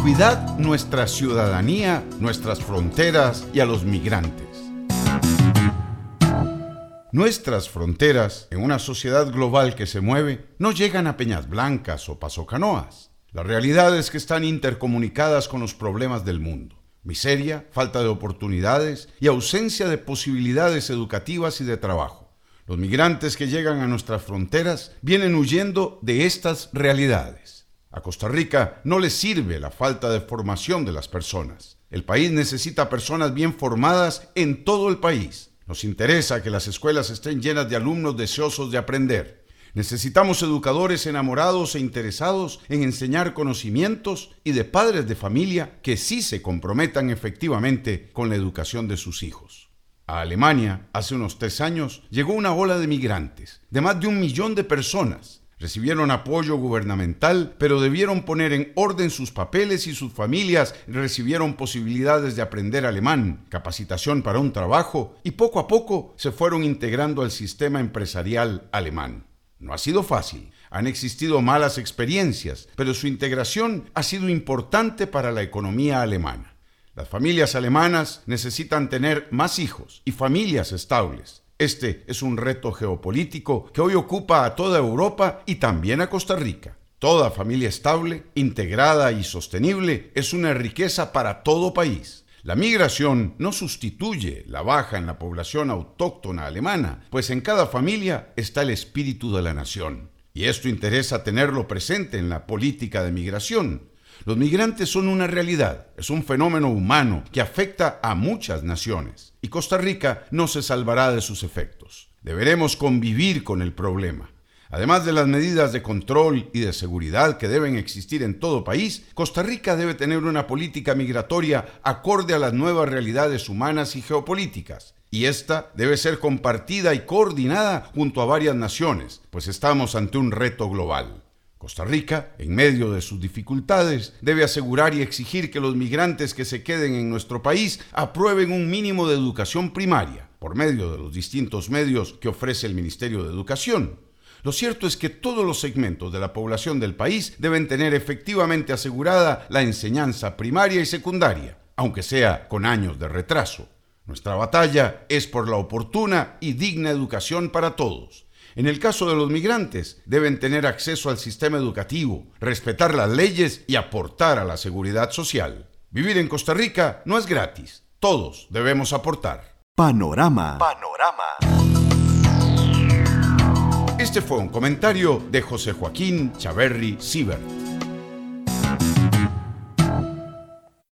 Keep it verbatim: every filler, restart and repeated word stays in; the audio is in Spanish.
Cuidad nuestra ciudadanía, nuestras fronteras y a los migrantes. Nuestras fronteras, en una sociedad global que se mueve, no llegan a Peñas Blancas o Pasocanoas. La realidad es que están intercomunicadas con los problemas del mundo. Miseria, falta de oportunidades y ausencia de posibilidades educativas y de trabajo. Los migrantes que llegan a nuestras fronteras vienen huyendo de estas realidades. A Costa Rica no le sirve la falta de formación de las personas. El país necesita personas bien formadas en todo el país. Nos interesa que las escuelas estén llenas de alumnos deseosos de aprender. Necesitamos educadores enamorados e interesados en enseñar conocimientos y de padres de familia que sí se comprometan efectivamente con la educación de sus hijos. A Alemania, hace unos tres años, llegó una ola de migrantes, de más de un millón de personas. Recibieron apoyo gubernamental, pero debieron poner en orden sus papeles y sus familias recibieron posibilidades de aprender alemán, capacitación para un trabajo y poco a poco se fueron integrando al sistema empresarial alemán. No ha sido fácil, han existido malas experiencias, pero su integración ha sido importante para la economía alemana. Las familias alemanas necesitan tener más hijos y familias estables. Este es un reto geopolítico que hoy ocupa a toda Europa y también a Costa Rica. Toda familia estable, integrada y sostenible es una riqueza para todo país. La migración no sustituye la baja en la población autóctona alemana, pues en cada familia está el espíritu de la nación. Y esto interesa tenerlo presente en la política de migración. Los migrantes son una realidad, es un fenómeno humano que afecta a muchas naciones, y Costa Rica no se salvará de sus efectos. Deberemos convivir con el problema. Además de las medidas de control y de seguridad que deben existir en todo país, Costa Rica debe tener una política migratoria acorde a las nuevas realidades humanas y geopolíticas, y esta debe ser compartida y coordinada junto a varias naciones, pues estamos ante un reto global. Costa Rica, en medio de sus dificultades, debe asegurar y exigir que los migrantes que se queden en nuestro país aprueben un mínimo de educación primaria, por medio de los distintos medios que ofrece el Ministerio de Educación. Lo cierto es que todos los segmentos de la población del país deben tener efectivamente asegurada la enseñanza primaria y secundaria, aunque sea con años de retraso. Nuestra batalla es por la oportuna y digna educación para todos. En el caso de los migrantes, deben tener acceso al sistema educativo, respetar las leyes y aportar a la seguridad social. Vivir en Costa Rica no es gratis. Todos debemos aportar. Panorama. Panorama. Este fue un comentario de José Joaquín Chaverri Sibert.